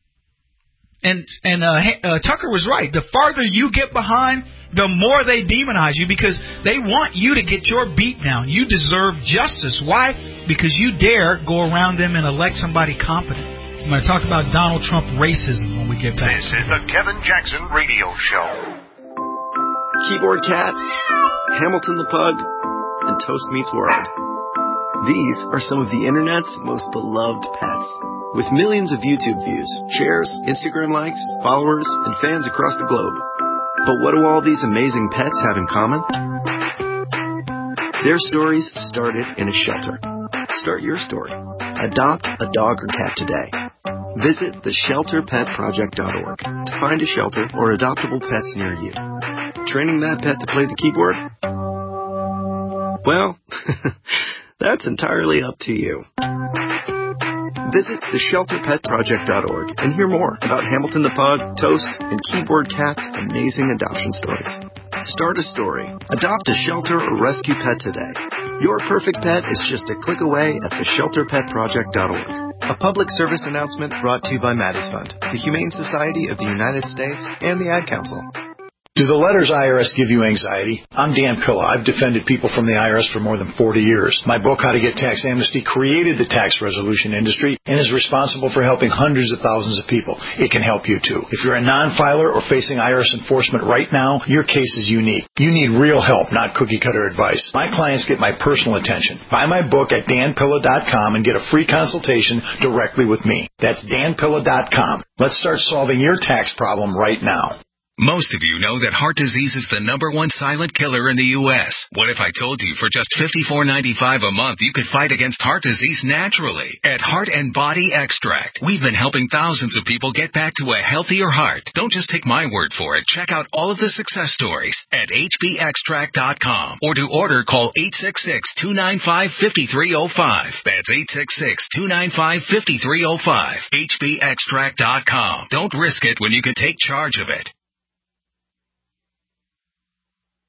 S4: And and uh, uh, Tucker was right. The farther you get behind, the more they demonize you because they want you to get your beat down. You deserve justice. Why? Because you dare go around them and elect somebody competent. I'm going to talk about Donald Trump racism when we get back.
S2: This is the Kevin Jackson Radio Show.
S7: Keyboard Cat, Hamilton the Pug, and Toast Meets World. These are some of the internet's most beloved pets. With millions of YouTube views, shares, Instagram likes, followers, and fans across the globe. But what do all these amazing pets have in common? Their stories started in a shelter. Start your story. Adopt a dog or cat today. Visit the shelter pet project dot org to find a shelter or adoptable pets near you. Training that pet to play the keyboard? Well, that's entirely up to you. Visit the shelter pet project dot org and hear more about Hamilton the Pug, Toast, and Keyboard Cat's amazing adoption stories. Start a story. Adopt a shelter or rescue pet today. Your perfect pet is just a click away at the shelter pet project dot org. A public service announcement brought to you by Maddie's Fund, the Humane Society of the United States, and the Ad Council.
S8: Do the letters I R S give you anxiety? I'm Dan Pilla. I've defended people from the I R S for more than forty years. My book, How to Get Tax Amnesty, created the tax resolution industry and is responsible for helping hundreds of thousands of people. It can help you, too. If you're a non-filer or facing I R S enforcement right now, your case is unique. You need real help, not cookie-cutter advice. My clients get my personal attention. Buy my book at dan pilla dot com and get a free consultation directly with me. That's dan pilla dot com. Let's start solving your tax problem right now.
S9: Most of you know that heart disease is the number one silent killer in the U S What if I told you for just fifty-four ninety-five a month you could fight against heart disease naturally? At Heart and Body Extract, we've been helping thousands of people get back to a healthier heart. Don't just take my word for it. Check out all of the success stories at h b extract dot com. Or to order, call eight six six, two nine five, five three zero five. That's eight six six, two nine five, five three zero five. h b extract dot com. Don't risk it when you can take charge of it.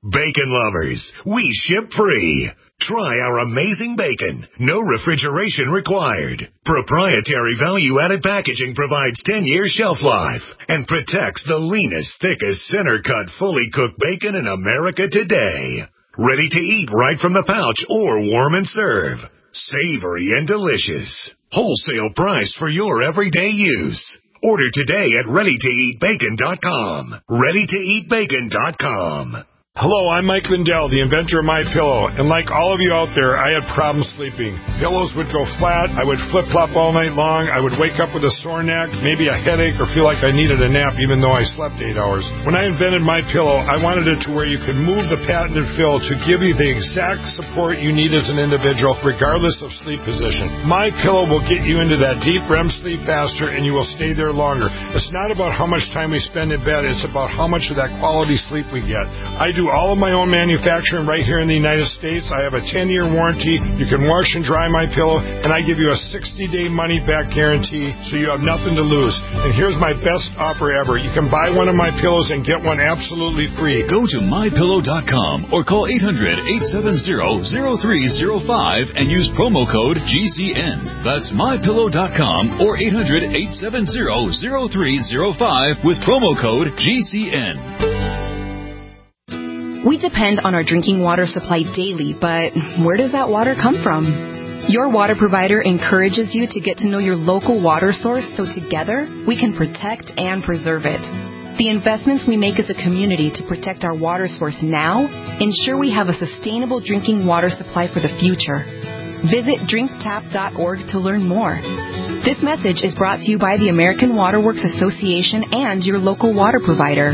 S2: Bacon lovers, we ship free. Try our amazing bacon. No refrigeration required. Proprietary value-added packaging provides ten-year shelf life and protects the leanest, thickest, center-cut, fully cooked bacon in America today. Ready to eat right from the pouch or warm and serve. Savory and delicious. Wholesale price for your everyday use. Order today at ready to eat bacon dot com. ready to eat bacon dot com.
S10: Hello, I'm Mike Lindell, the inventor of MyPillow, and like all of you out there, I had problems sleeping. Pillows would go flat, I would flip-flop all night long, I would wake up with a sore neck, maybe a headache, or feel like I needed a nap even though I slept eight hours. When I invented MyPillow, I wanted it to where you could move the patented fill to give you the exact support you need as an individual, regardless of sleep position. MyPillow will get you into that deep R E M sleep faster, and you will stay there longer. It's not about how much time we spend in bed, it's about how much of that quality sleep we get. I do all of my own manufacturing right here in the United States. I have a ten-year warranty. You can wash and dry my pillow, and I give you a sixty-day money-back guarantee, so you have nothing to lose. And here's my best offer ever. You can buy one of my pillows and get one absolutely free.
S11: Go to my pillow dot com or call eight hundred, eight seven zero, zero three zero five and use promo code G C N. That's my pillow dot com or eight hundred, eight seven zero, zero three zero five with promo code G C N.
S12: We depend on our drinking water supply daily, but where does that water come from? Your water provider encourages you to get to know your local water source so together we can protect and preserve it. The investments we make as a community to protect our water source now ensure we have a sustainable drinking water supply for the future. Visit drink tap dot org to learn more. This message is brought to you by the American Water Works Association and your local water provider.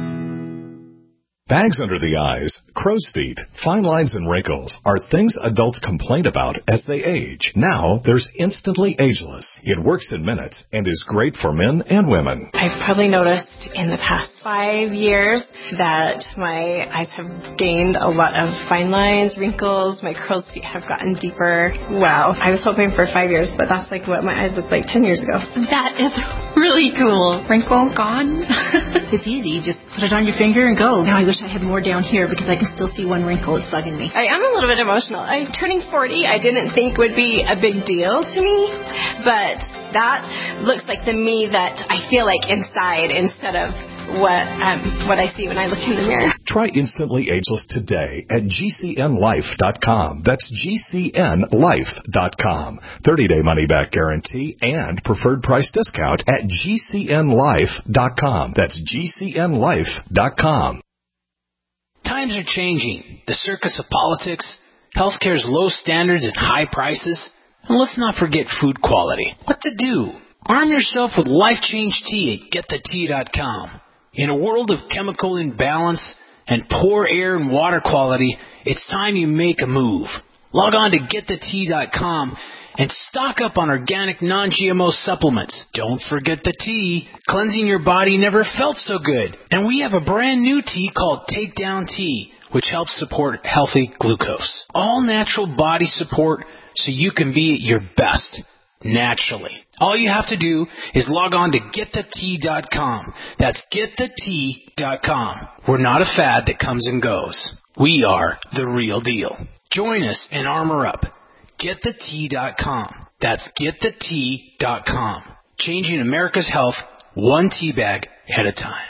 S13: Bags under the eyes, crow's feet, fine lines and wrinkles are things adults complain about as they age. Now, there's Instantly Ageless. It works in minutes and is great for men and women.
S14: I've probably noticed in the past five years that my eyes have gained a lot of fine lines, wrinkles, my crow's feet have gotten deeper. Wow. I was hoping for five years, but that's like what my eyes looked like ten years ago.
S15: That is really cool. Wrinkle gone.
S14: It's easy. Just put it on your finger and go. Now I wish I had more down here because I can still see one wrinkle. It's bugging me. I am a little bit emotional. I'm turning forty. I didn't think would be a big deal to me, but that looks like the me that I feel like inside instead of what um, what I see when I look in the mirror.
S13: Try Instantly Ageless today at G C N life dot com. That's G C N life dot com. thirty-day money-back guarantee and preferred price discount at G C N life dot com. That's G C N life dot com.
S22: Times are changing. The circus of politics, healthcare's low standards and high prices, and let's not forget food quality. What to do? Arm yourself with Life Change Tea at get the tea dot com. In a world of chemical imbalance and poor air and water quality, it's time you make a move. Log on to get the tea dot com and stock up on organic non-G M O supplements. Don't forget the tea. Cleansing your body never felt so good. And we have a brand new tea called Take Down Tea, which helps support healthy glucose. All natural body support so you can be at your best, naturally. All you have to do is log on to get the tea dot com. That's get the tea dot com. We're not a fad that comes and goes. We are the real deal. Join us and armor up. get the tea dot com. That's get the tea dot com. Changing America's health one tea bag at a time.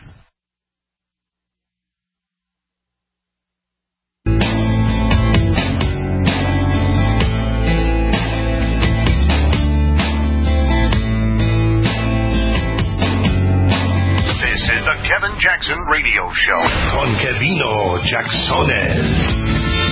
S2: This is the Kevin Jackson Radio Show on Kevino Jacksones.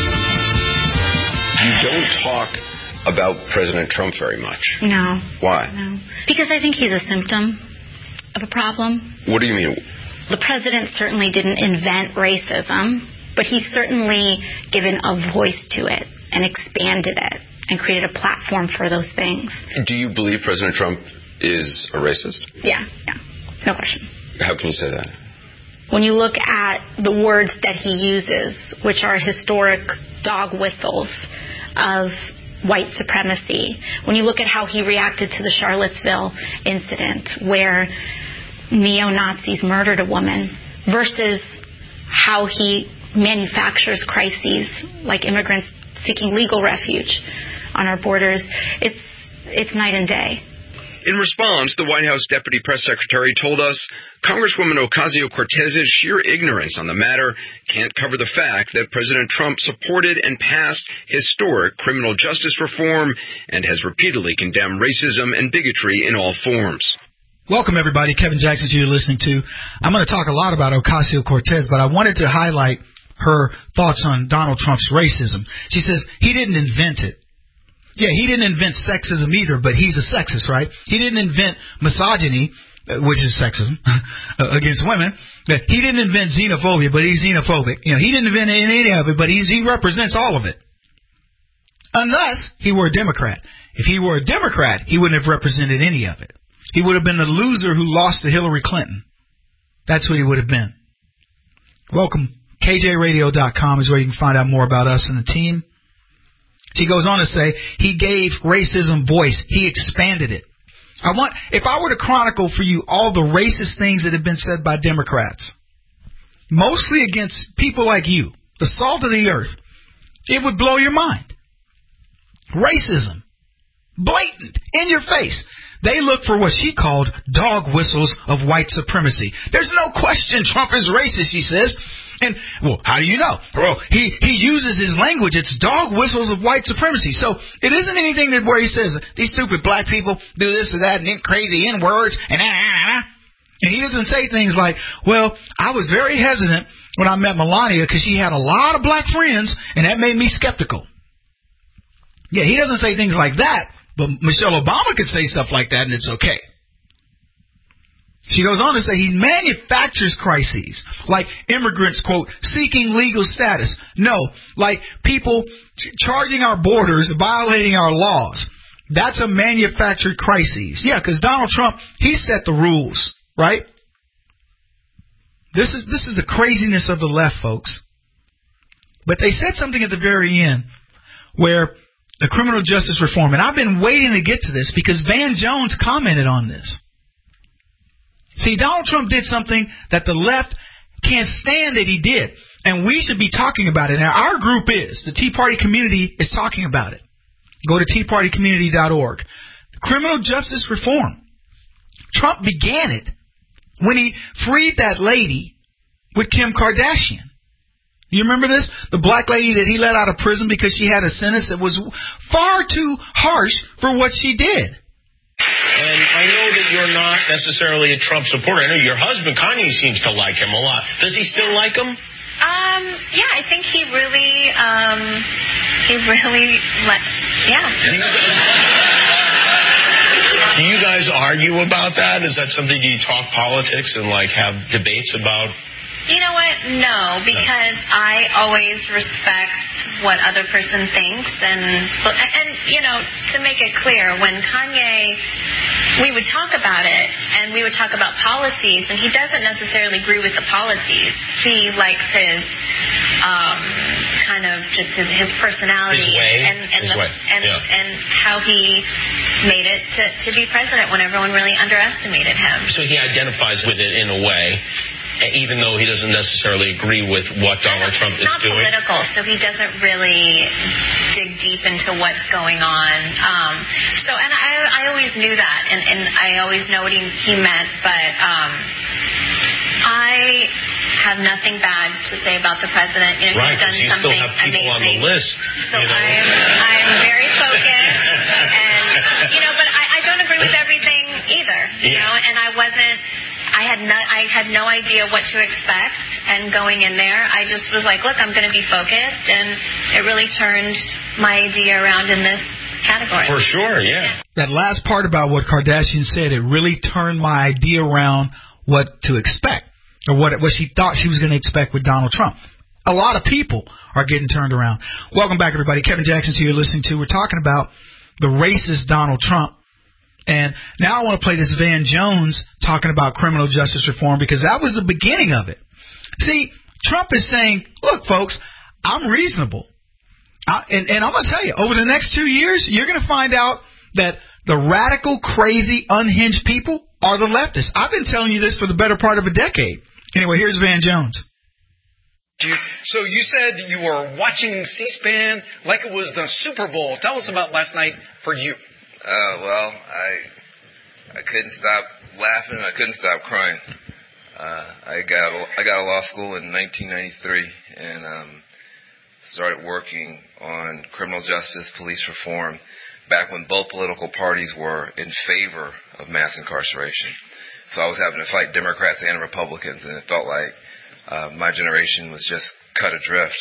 S28: You don't talk about President Trump very much.
S29: No.
S28: Why?
S29: No. Because I think he's a symptom of a problem.
S28: What do you mean?
S29: The president certainly didn't invent racism, but he's certainly given a voice to it and expanded it and created a platform for those things.
S28: Do you believe President Trump is a racist?
S29: Yeah, yeah. No question.
S28: How can you say that?
S29: When you look at the words that he uses, which are historic dog whistles of white supremacy, when you look at how he reacted to the Charlottesville incident where neo-Nazis murdered a woman versus how he manufactures crises like immigrants seeking legal refuge on our borders. It's it's night and day.
S28: In response, the White House Deputy Press Secretary told us Congresswoman Ocasio-Cortez's sheer ignorance on the matter can't cover the fact that President Trump supported and passed historic criminal justice reform and has repeatedly condemned racism and bigotry in all forms.
S4: Welcome, everybody. Kevin Jackson, you're listening to. I'm going to talk a lot about Ocasio-Cortez, but I wanted to highlight her thoughts on Donald Trump's racism. She says he didn't invent it. Yeah, he didn't invent sexism either, but he's a sexist, right? He didn't invent misogyny, which is sexism, against women. He didn't invent xenophobia, but he's xenophobic. You know, he didn't invent any of it, but he's, he represents all of it. Unless he were a Democrat. If he were a Democrat, he wouldn't have represented any of it. He would have been the loser who lost to Hillary Clinton. That's what he would have been. Welcome. K J radio dot com is where you can find out more about us and the team. She goes on to say he gave racism voice. He expanded it. I want, if I were to chronicle for you all the racist things that have been said by Democrats, mostly against people like you, the salt of the earth, it would blow your mind. Racism. Blatant. In your face. They look for what she called dog whistles of white supremacy. There's no question Trump is racist, she says. And, well, how do you know? Well, he, he uses his language. It's dog whistles of white supremacy. So it isn't anything that where he says, these stupid black people do this or that and crazy N-words and ah, ah, ah. And he doesn't say things like, well, I was very hesitant when I met Melania because she had a lot of black friends and that made me skeptical. Yeah, he doesn't say things like that, but Michelle Obama could say stuff like that and it's okay. She goes on to say he manufactures crises, like immigrants, quote, seeking legal status. No, like people ch- charging our borders, violating our laws. That's a manufactured crisis. Yeah, because Donald Trump, he set the rules, right? This is this is the craziness of the left, folks. But they said something at the very end where the criminal justice reform, and I've been waiting to get to this because Van Jones commented on this. See, Donald Trump did something that the left can't stand that he did. And we should be talking about it. Now, our group is. The Tea Party community is talking about it. Go to tea party community dot org. Criminal justice reform. Trump began it when he freed that lady with Kim Kardashian. You remember this? The black lady that he let out of prison because she had a sentence that was far too harsh for what she did.
S1: And I know that you're not necessarily a Trump supporter. I know your husband, Kanye, seems to like him a lot. Does he still like him?
S29: Um, yeah, I think he really, um, he really, le- yeah.
S1: Do you, guys, do you guys argue about that? Is that something, do you talk politics and, like, have debates about?
S29: You know what? No, because I always respect what other person thinks, and and you know, to make it clear, when Kanye, we would talk about it, and we would talk about policies, and he doesn't necessarily agree with the policies. He likes his um, kind of just his, his personality
S1: his way.
S29: and and
S1: his
S29: the,
S1: way.
S29: and,
S1: Yeah.
S29: and how he made it to to be president when everyone really underestimated him.
S1: So he identifies with it in a way, even though he doesn't necessarily agree with what Donald Trump is
S29: not
S1: doing.
S29: Not political, so he doesn't really dig deep into what's going on. Um, so, and I, I always knew that, and, and I always know what he, he meant, but um, I have nothing bad to say about the president. You know,
S1: right,
S29: he's done
S1: you
S29: something
S1: still have people
S29: amazing.
S1: on the list.
S29: So
S1: you know?
S29: I'm, I'm very focused, and, you know, but I, I don't agree with everything either, you
S1: yeah.
S29: know, and I wasn't, I had no, I had no idea what to expect, and going in there, I just was like, look, I'm going to be focused, and it really turned my idea around in this category.
S1: For sure, yeah.
S4: That last part about what Kardashian said, it really turned my idea around what to expect, or what, what she thought she was going to expect with Donald Trump. A lot of people are getting turned around. Welcome back, everybody. Kevin Jackson, who you're listening to. We're talking about the racist Donald Trump. And now I want to play this Van Jones talking about criminal justice reform, because that was the beginning of it. See, Trump is saying, look, folks, I'm reasonable. I, and, and I'm going to tell you, over the next two years, you're going to find out that the radical, crazy, unhinged people are the leftists. I've been telling you this for the better part of a decade. Anyway, here's Van Jones.
S16: Dude, so you said you were watching C-SPAN like it was the Super Bowl. Tell us about last night for you.
S17: Uh, well, I I couldn't stop laughing. I couldn't stop crying. Uh, I got I got out of law school in nineteen ninety-three and um, started working on criminal justice, police reform, back when both political parties were in favor of mass incarceration. So I was having to fight Democrats and Republicans, and it felt like uh, my generation was just cut adrift.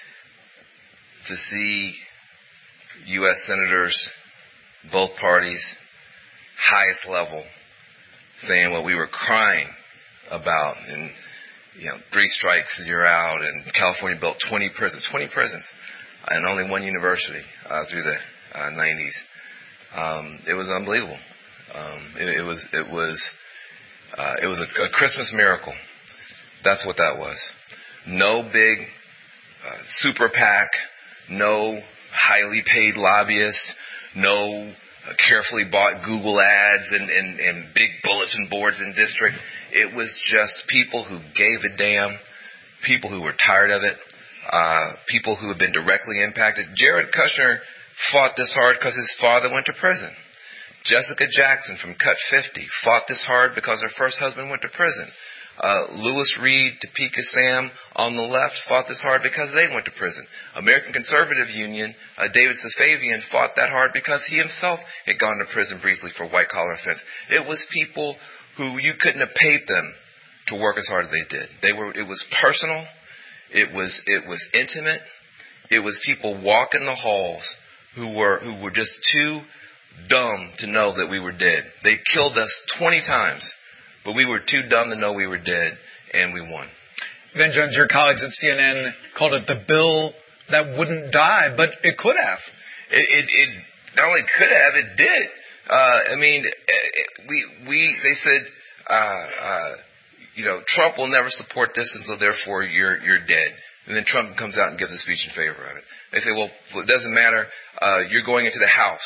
S17: To see U S senators, both parties, highest level, saying what we were crying about, and you know, three strikes and you're out, and California built twenty prisons, twenty prisons, and only one university uh, through the uh, nineties. Um, it was unbelievable. Um, it, it was it was uh, it was a, a Christmas miracle. That's what that was. No big uh, super PAC, no highly paid lobbyists, no uh, carefully bought Google ads and, and, and big bulletin boards in district. It was just people who gave a damn, people who were tired of it, uh, people who had been directly impacted. Jared Kushner fought this hard because his father went to prison. Jessica Jackson from Cut fifty fought this hard because her first husband went to prison. Uh, Lewis Reed, Topeka Sam on the left fought this hard because they went to prison. American Conservative Union, uh, David Safavian fought that hard because he himself had gone to prison briefly for white-collar offense. It was people who you couldn't have paid them to work as hard as they did. They were. It was personal. It was. It was intimate. It was people walking the halls who were who were just too dumb to know that we were dead. They killed us twenty times, but we were too dumb to know we were dead, and we won.
S16: Van Jones, your colleagues at C N N called it the bill that wouldn't die, but it could have.
S17: It, it, it not only could have, it did. Uh, I mean, we we they said, uh, uh, you know, Trump will never support this, and so therefore you're you're dead. And then Trump comes out and gives a speech in favor of it. They say, well, it doesn't matter. Uh, you're going into the House.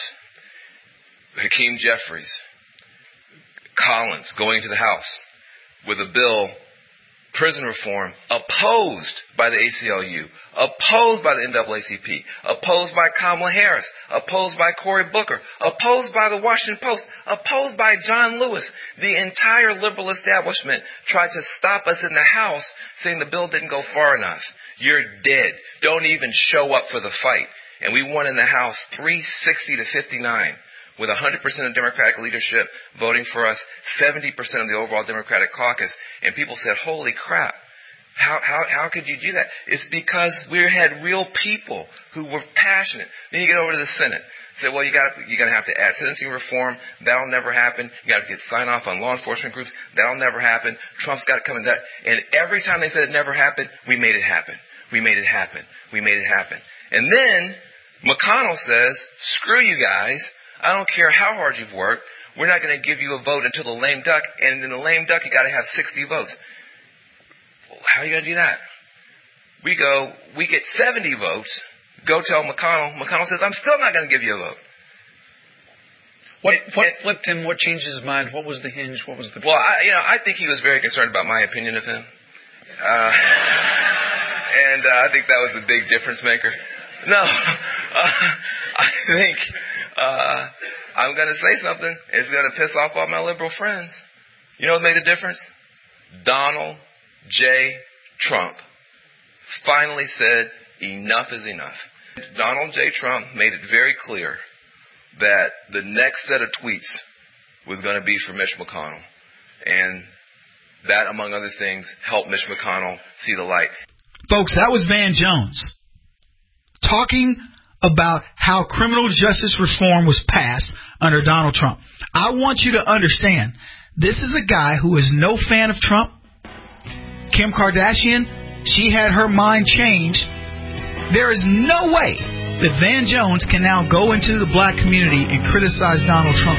S17: Hakeem Jeffries, Collins going to the House with a bill, prison reform, opposed by the A C L U, opposed by the N double A C P, opposed by Kamala Harris, opposed by Cory Booker, opposed by the Washington Post, opposed by John Lewis. The entire liberal establishment tried to stop us in the House, saying the bill didn't go far enough. You're dead. Don't even show up for the fight. And we won in the House three sixty to fifty-nine. With one hundred percent of Democratic leadership voting for us, seventy percent of the overall Democratic caucus. And people said, holy crap, how how how could you do that? It's because we had real people who were passionate. Then you get over to the Senate. Say, well, you got you're going to have to add sentencing reform. That'll never happen. You got to get sign off on law enforcement groups. That'll never happen. Trump's got to come in that. And every time they said it never happened, we made it happen. We made it happen. We made it happen. And then McConnell says, screw you guys. I don't care how hard you've worked. We're not going to give you a vote until the lame duck. And in the lame duck, you got to have sixty votes. Well, how are you going to do that? We go, we get seventy votes. Go tell McConnell. McConnell says, I'm still not going to give you a vote.
S16: What, what and, flipped him? What changed his mind? What was the hinge? What was the...
S17: Well, I, you know, I think he was very concerned about my opinion of him. Uh, and uh, I think that was a big difference maker. No, uh, I think... Uh, I'm going to say something. It's going to piss off all my liberal friends. You know what made the difference? Donald J. Trump finally said, enough is enough. Donald J. Trump made it very clear that the next set of tweets was going to be for Mitch McConnell. And that, among other things, helped Mitch McConnell see the light.
S4: Folks, that was Van Jones talking about how criminal justice reform was passed under Donald Trump. I want you to understand, this is a guy who is no fan of Trump. Kim Kardashian, she had her mind changed. There is no way that Van Jones can now go into the black community and criticize Donald Trump.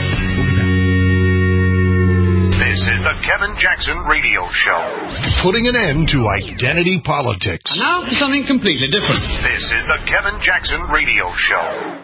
S2: This is the Kevin Jackson Radio Show. Putting an end to identity politics.
S22: And now for something completely different.
S2: This is the Kevin Jackson Radio Show.